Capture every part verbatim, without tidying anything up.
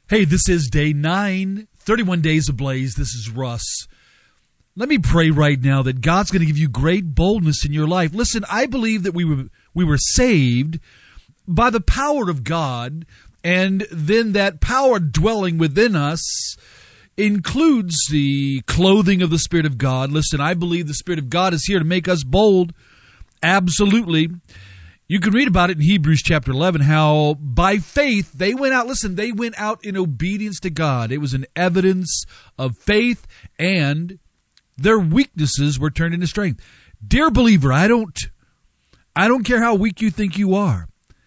Hey, this is day nine, thirty-one days ablaze. This is Russ. Let me pray right now that God's going to give you great boldness in your life. Listen, I believe that we were we were saved by the power of God, and then that power dwelling within us includes the clothing of the Spirit of God. Listen, I believe the Spirit of God is here to make us bold. Absolutely. You can read about it in Hebrews chapter eleven, how by faith they went out. Listen, they went out in obedience to God. It was an evidence of faith, and their weaknesses were turned into strength. Dear believer, I don't, I don't care how weak you think you are.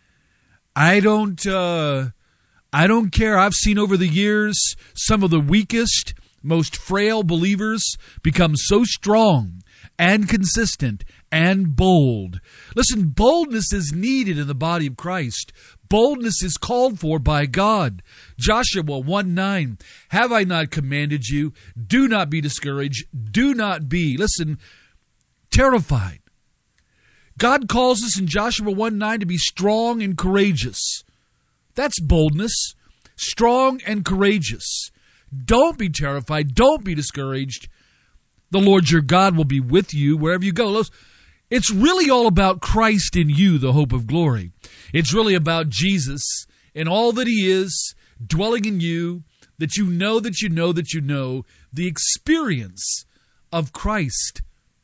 I don't, uh, I don't care. I've seen over the years some of the weakest, most frail believers become so strong and consistent and bold. Listen, boldness is needed in the body of Christ. Boldness is called for by God. Joshua one nine, have I not commanded you? Do not be discouraged. Do not be, listen, terrified. God calls us in Joshua one nine to be strong and courageous. That's boldness. Strong and courageous. Don't be terrified. Don't be discouraged. The Lord your God will be with you wherever you go. It's really all about Christ in you, the hope of glory. It's really about Jesus and all that he is dwelling in you, that you know that you know that you know the experience of Christ.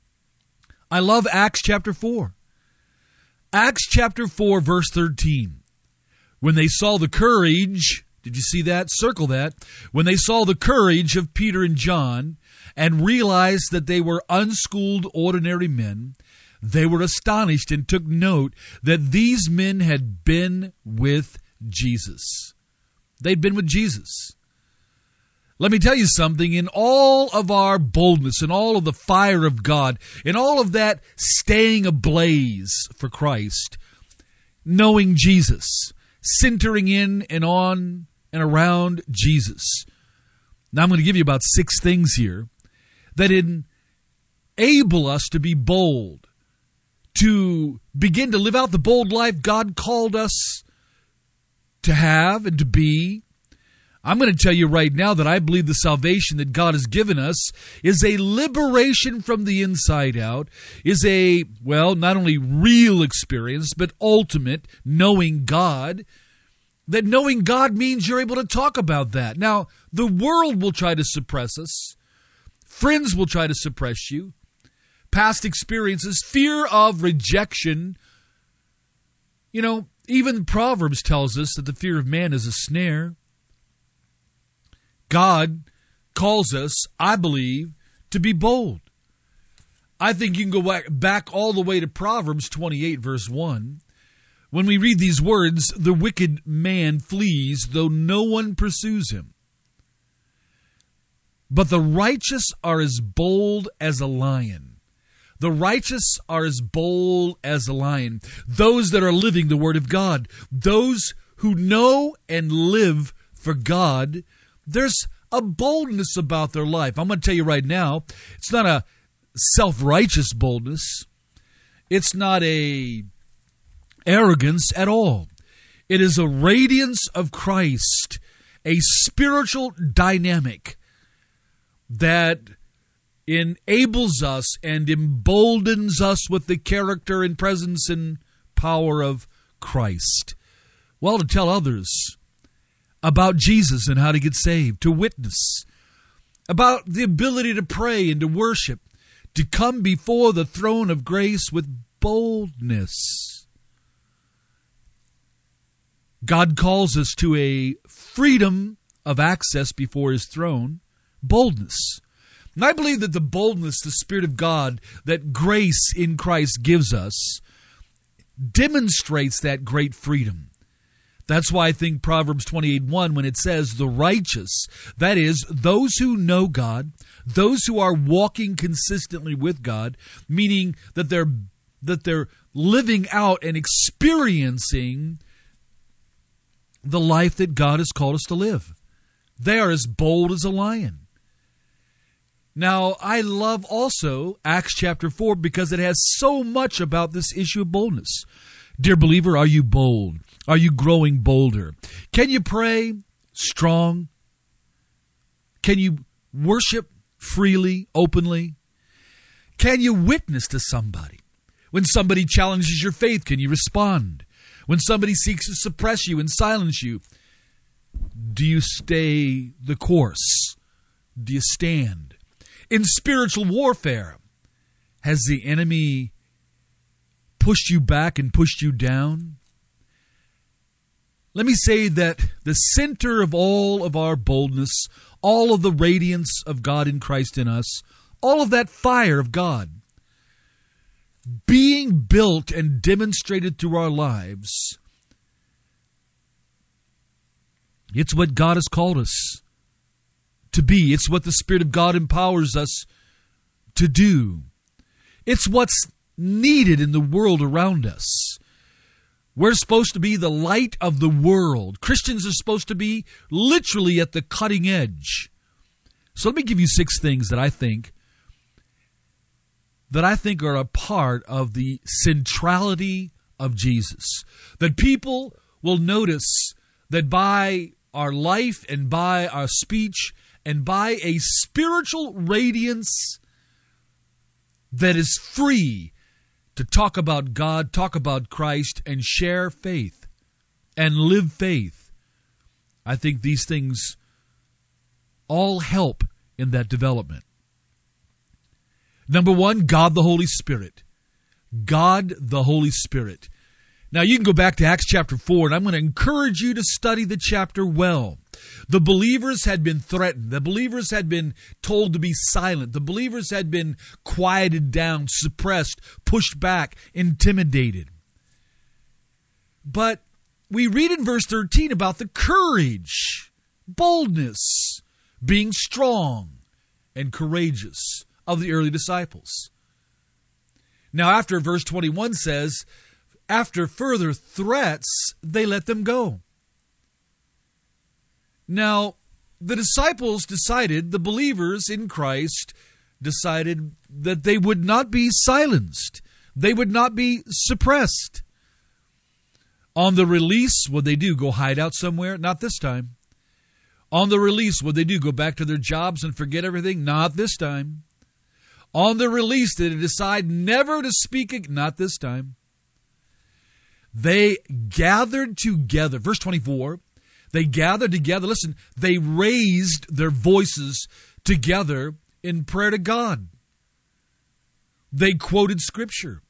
I love Acts chapter four. Acts chapter four, verse thirteen. When they saw the courage, did you see that? Circle that. When they saw the courage of Peter and John and realized that they were unschooled, ordinary men, they were astonished and took note that these men had been with Jesus. They'd been with Jesus. Let me tell you something. In all of our boldness, in all of the fire of God, in all of that staying ablaze for Christ, knowing Jesus, centering in and on and around Jesus. Now I'm going to give you about six things here that enable us to be bold, to begin to live out the bold life God called us to have and to be. I'm going to tell you right now that I believe the salvation that God has given us is a liberation from the inside out, is a, well, not only real experience, but ultimate knowing God. That knowing God means you're able to talk about that. Now, the world will try to suppress us. Friends will try to suppress you. Past experiences, fear of rejection. You know, even Proverbs tells us that the fear of man is a snare. God calls us, I believe, to be bold. I think you can go back all the way to Proverbs twenty-eight, verse one. When we read these words, the wicked man flees, though no one pursues him. But the righteous are as bold as a lion. The righteous are as bold as a lion. Those that are living the Word of God. Those who know and live for God. There's a boldness about their life. I'm going to tell you right now, it's not a self-righteous boldness. It's not a arrogance at all. It is a radiance of Christ, a spiritual dynamic that enables us and emboldens us with the character and presence and power of Christ. Well, to tell others about Jesus and how to get saved, to witness, about the ability to pray and to worship, to come before the throne of grace with boldness. God calls us to a freedom of access before his throne, boldness. And I believe that the boldness, the Spirit of God, that grace in Christ gives us, demonstrates that great freedom. That's why I think Proverbs twenty-eight one, when it says the righteous, that is, those who know God, those who are walking consistently with God, meaning that they're that they're living out and experiencing the life that God has called us to live. They are as bold as a lion. Now, I love also Acts chapter four because it has so much about this issue of boldness. Dear believer, are you bold? Are you growing bolder? Can you pray strong? Can you worship freely, openly? Can you witness to somebody? When somebody challenges your faith, can you respond? When somebody seeks to suppress you and silence you, do you stay the course? Do you stand? In spiritual warfare, has the enemy pushed you back and pushed you down? Let me say that the center of all of our boldness, all of the radiance of God in Christ in us, all of that fire of God being built and demonstrated through our lives, it's what God has called us to be. It's what the Spirit of God empowers us to do. It's what's needed in the world around us. We're supposed to be the light of the world. Christians are supposed to be literally at the cutting edge. So let me give you six things that I think that I think are a part of the centrality of Jesus. That people will notice that by our life and by our speech and by a spiritual radiance that is free to talk about God, talk about Christ, and share faith and live faith. I think these things all help in that development. Number one, God the Holy Spirit. God the Holy Spirit. Now you can go back to Acts chapter four, and I'm going to encourage you to study the chapter well. The believers had been threatened. The believers had been told to be silent. The believers had been quieted down, suppressed, pushed back, intimidated. But we read in verse thirteen about the courage, boldness, being strong and courageous of the early disciples. Now after verse twenty-one says, after further threats, they let them go. Now, the disciples decided, the believers in Christ decided that they would not be silenced. They would not be suppressed. On the release, what they do? Go hide out somewhere? Not this time. On the release, what they do? Go back to their jobs and forget everything? Not this time. On the release, did they decide never to speak again? Not this time. They gathered together. Verse twenty-four, they gathered together. Listen, they raised their voices together in prayer to God. They quoted Scripture.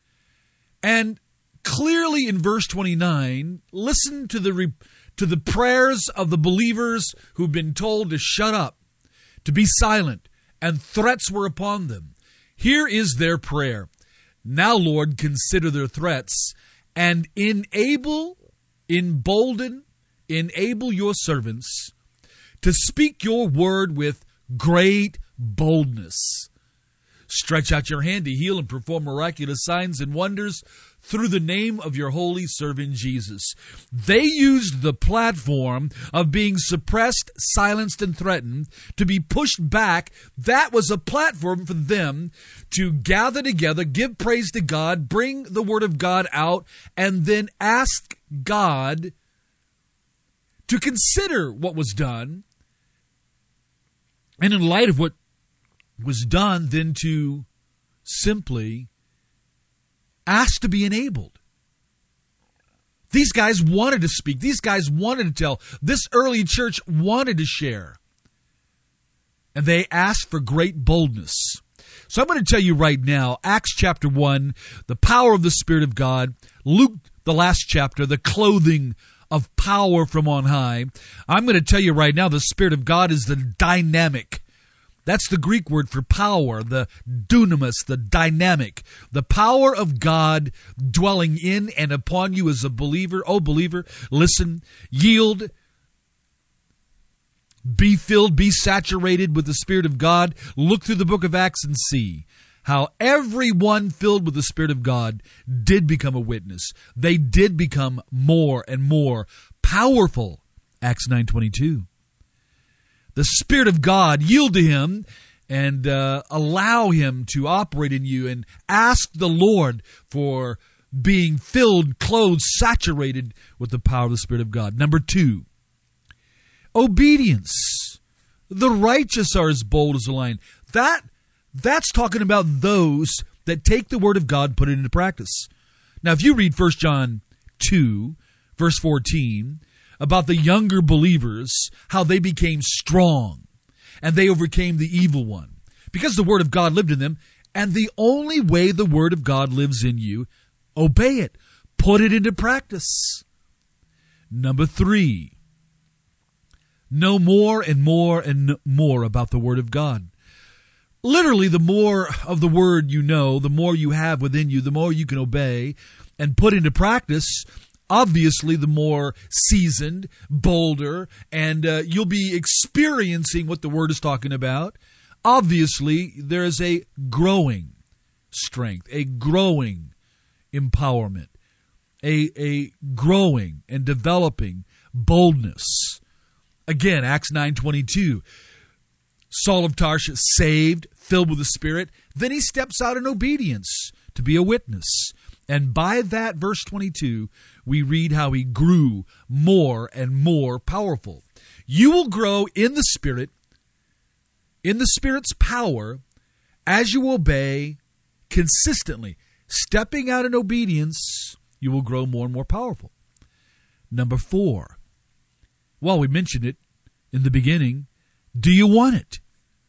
And clearly in verse twenty-nine, listen to the re- to the prayers of the believers who've been told to shut up, to be silent, and threats were upon them. Here is their prayer. Now, Lord, consider their threats and enable, embolden, enable your servants to speak your word with great boldness. Stretch out your hand to heal and perform miraculous signs and wonders through the name of your holy servant Jesus. They used the platform of being suppressed, silenced, and threatened to be pushed back. That was a platform for them to gather together, give praise to God, bring the word of God out, and then ask God to consider what was done. And in light of what was done, then to simply ask to be enabled. These guys wanted to speak. These guys wanted to tell. This early church wanted to share. And they asked for great boldness. So I'm going to tell you right now, Acts chapter one, the power of the Spirit of God. Luke, the last chapter, the clothing of power from on high. I'm going to tell you right now, the Spirit of God is the dynamic. That's the Greek word for power, the dunamis, the dynamic. The power of God dwelling in and upon you as a believer. Oh, believer, listen, yield, be filled, be saturated with the Spirit of God. Look through the book of Acts and see how everyone filled with the Spirit of God did become a witness. They did become more and more powerful. Acts nine twenty-two. The Spirit of God, yield to Him and uh, allow Him to operate in you, and ask the Lord for being filled, clothed, saturated with the power of the Spirit of God. Number two, obedience. The righteous are as bold as a lion. That, that's talking about those that take the word of God, put it into practice. Now, if you read First John two, verse fourteen, about the younger believers, how they became strong and they overcame the evil one because the word of God lived in them. And the only way the word of God lives in you, obey it. Put it into practice. Number three, know more and more and more about the word of God. Literally, the more of the word you know, the more you have within you, the more you can obey and put into practice. Obviously, the more seasoned, bolder, and uh, you'll be experiencing what the word is talking about. Obviously, there is a growing strength, a growing empowerment, a, a growing and developing boldness. Again, Acts nine twenty-two, Saul of Tarsus saved, filled with the Spirit. Then he steps out in obedience to be a witness. And by that, verse twenty-two, we read how he grew more and more powerful. You will grow in the Spirit, in the Spirit's power, as you obey consistently. Stepping out in obedience, you will grow more and more powerful. Number four, well, we mentioned it in the beginning. Do you want it?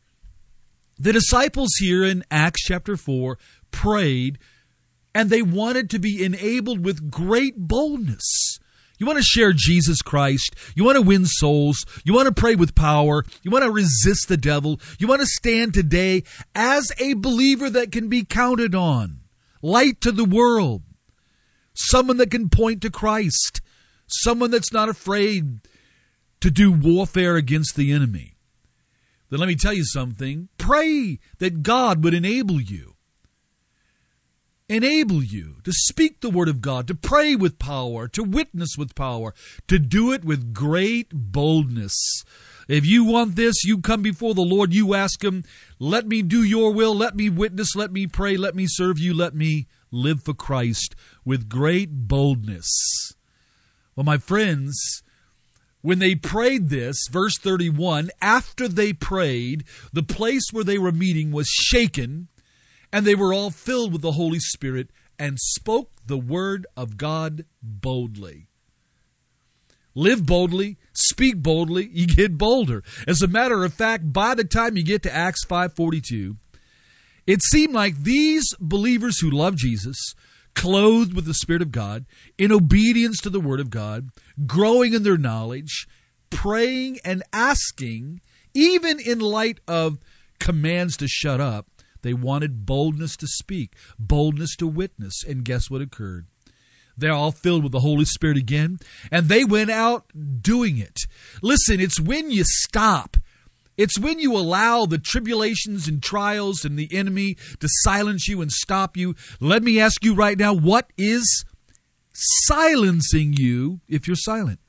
The disciples here in Acts chapter four prayed, and they wanted to be enabled with great boldness. You want to share Jesus Christ. You want to win souls. You want to pray with power. You want to resist the devil. You want to stand today as a believer that can be counted on. Light to the world. Someone that can point to Christ. Someone that's not afraid to do warfare against the enemy. Then let me tell you something. Pray that God would enable you. Enable you to speak the word of God, to pray with power, to witness with power, to do it with great boldness. If you want this, you come before the Lord, you ask Him, let me do your will, let me witness, let me pray, let me serve you, let me live for Christ with great boldness. Well, my friends, when they prayed this, verse thirty-one, after they prayed, the place where they were meeting was shaken, and they were all filled with the Holy Spirit and spoke the word of God boldly. Live boldly, speak boldly, you get bolder. As a matter of fact, by the time you get to Acts five forty-two, it seemed like these believers who love Jesus, clothed with the Spirit of God, in obedience to the word of God, growing in their knowledge, praying and asking, even in light of commands to shut up, they wanted boldness to speak, boldness to witness. And guess what occurred? They're all filled with the Holy Spirit again, and they went out doing it. Listen, it's when you stop. It's when you allow the tribulations and trials and the enemy to silence you and stop you. Let me ask you right now, what is silencing you if you're silent?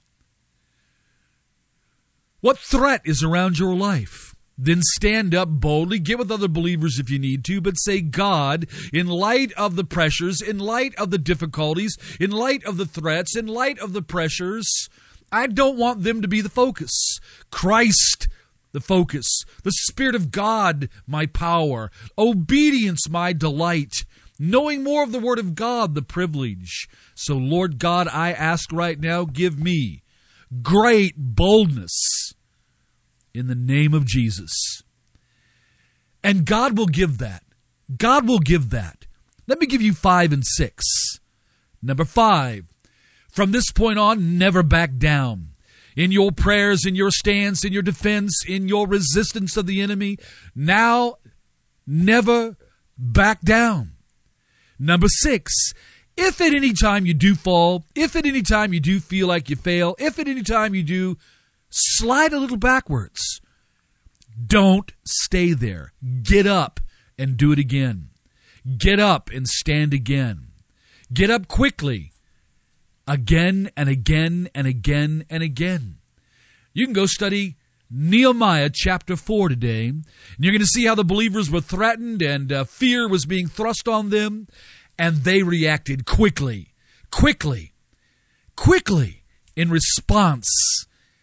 What threat is around your life? Then stand up boldly, get with other believers if you need to, but say, God, in light of the pressures, in light of the difficulties, in light of the threats, in light of the pressures, I don't want them to be the focus. Christ, the focus. The Spirit of God, my power. Obedience, my delight. Knowing more of the Word of God, the privilege. So, Lord God, I ask right now, give me great boldness in the name of Jesus. And God will give that. God will give that. Let me give you five and six. Number five, from this point on, never back down. In your prayers, in your stance, in your defense, in your resistance of the enemy, now never back down. Number six, if at any time you do fall, if at any time you do feel like you fail, if at any time you do slide a little backwards, don't stay there. Get up and do it again. Get up and stand again. Get up quickly. Again and again and again and again. You can go study Nehemiah chapter four today, and you're going to see how the believers were threatened and uh, fear was being thrust on them, and they reacted quickly, quickly, quickly in response.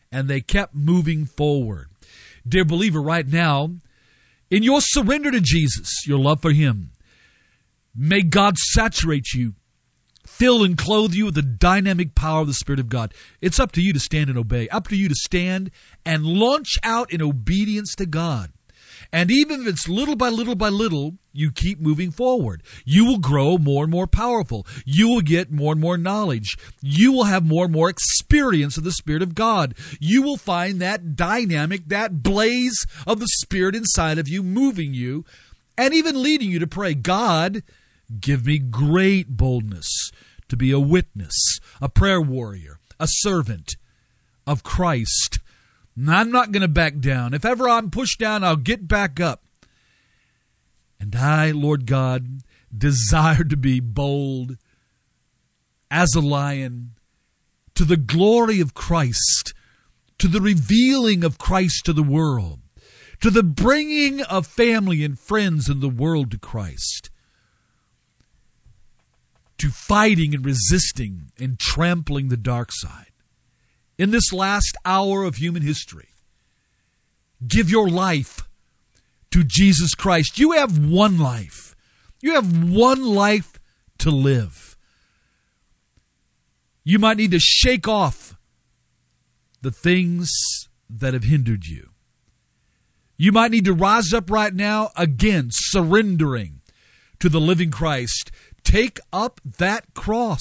and they kept moving forward. Dear believer, right now, in your surrender to Jesus, your love for Him, may God saturate you, fill and clothe you with the dynamic power of the Spirit of God. It's up to you to stand and obey, up to you to stand and launch out in obedience to God. And even if it's little by little by little, you keep moving forward. You will grow more and more powerful. You will get more and more knowledge. You will have more and more experience of the Spirit of God. You will find that dynamic, that blaze of the Spirit inside of you, moving you, and even leading you to pray, God, give me great boldness to be a witness, a prayer warrior, a servant of Christ. And I'm not going to back down. If ever I'm pushed down, I'll get back up. And I, Lord God, desire to be bold as a lion to the glory of Christ, to the revealing of Christ to the world, to the bringing of family and friends in the world to Christ, to fighting and resisting and trampling the dark side. In this last hour of human history, give your life to Jesus Christ. You have one life. You have one life to live. You might need to shake off the things that have hindered you. You might need to rise up right now, again, surrendering to the living Christ. Take up that cross.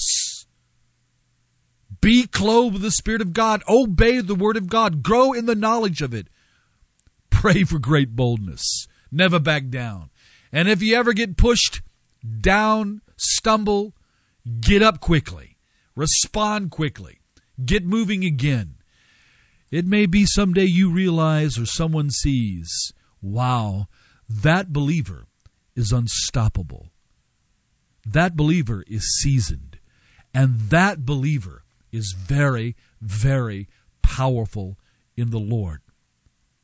Be clothed with the Spirit of God. Obey the Word of God. Grow in the knowledge of it. Pray for great boldness. Never back down. And if you ever get pushed down, stumble, get up quickly. Respond quickly. Get moving again. It may be someday you realize or someone sees, wow, that believer is unstoppable. That believer is seasoned. And that believer is very, very powerful in the Lord.